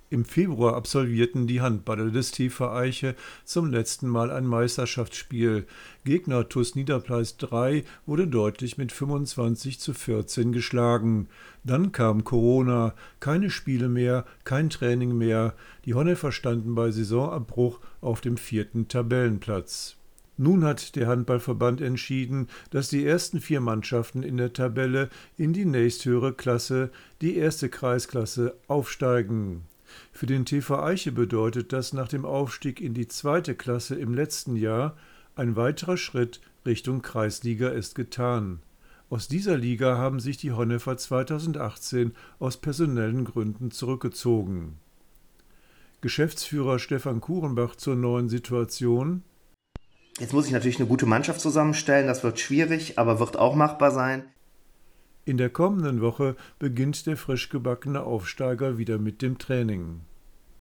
Im Februar absolvierten die Handballer des TV Eiche zum letzten Mal ein Meisterschaftsspiel. Gegner TuS Niederpleis 3 wurde deutlich mit 25:14 geschlagen. Dann kam Corona, keine Spiele mehr, kein Training mehr. Die Honnefer standen bei Saisonabbruch auf dem 4. Tabellenplatz. Nun hat der Handballverband entschieden, dass die ersten 4 Mannschaften in der Tabelle in die nächsthöhere Klasse, die 1. Kreisklasse, aufsteigen. Für den TV Eiche bedeutet das nach dem Aufstieg in die 2. Klasse im letzten Jahr, ein weiterer Schritt Richtung Kreisliga ist getan. Aus dieser Liga haben sich die Honnefer 2018 aus personellen Gründen zurückgezogen. Geschäftsführer Stefan Kurenbach zur neuen Situation: Jetzt muss ich natürlich eine gute Mannschaft zusammenstellen, das wird schwierig, aber wird auch machbar sein. In der kommenden Woche beginnt der frisch gebackene Aufsteiger wieder mit dem Training.